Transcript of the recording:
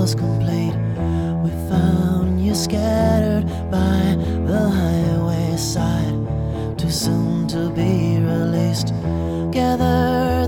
was complete. We found you scattered by the highway side, too soon to be released. Gathered